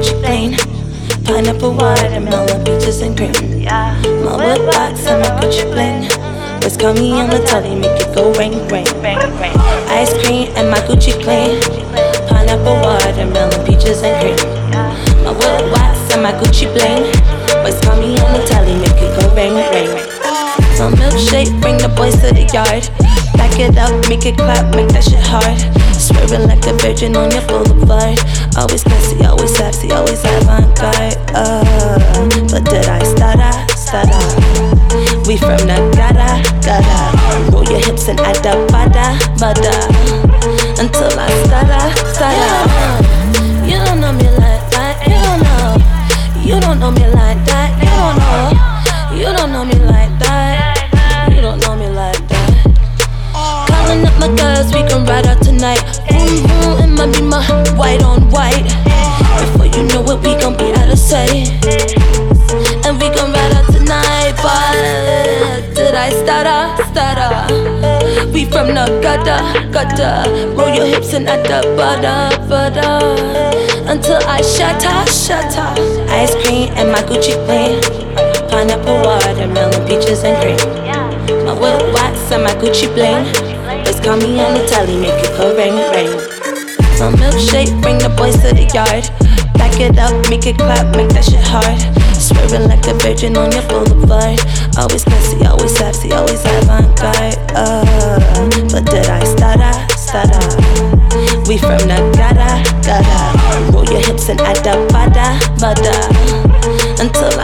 Gucci clean. Pineapple, watermelon, peaches and cream. My wood box and my Gucci bling. Boys call me on the telly, make it go ring, ring. Ice cream and my Gucci clean. Pineapple, watermelon, peaches and cream. My wood wax and my Gucci bling. Boys call me on the telly, make it go ring, ring. My milkshake, bring the boys to the yard. Back it up, make it clap, make that shit hard. Swerving like a virgin on your boulevard. Always classy, always sexy, always avant-garde. But did I stutter? We from the gotta roll your hips and add the bada until I stutter. You don't know me like that. You don't know me like that. You don't know me like that. You don't know me like that. Calling up my girls, we can ride out tonight. Boom boom, it might be my white on white. Before you know it, we gon' be out of sight. And we gon' ride out tonight. But did I stutter? We from the gutter. Roll your hips and add the butter until I shatter. Ice cream and my Gucci clean. Pineapple, watermelon, peaches and cream. My wood wax and my Gucci bling. Boys call me on the telly, make it go ring, ring. My milkshake, bring the boys to the yard. Back it up, make it clap, make that shit hard. Swerving like a virgin on your boulevard. Always classy, always sexy, always avant-garde. But did I stutter? We from the gotta roll your hips and add the bada until I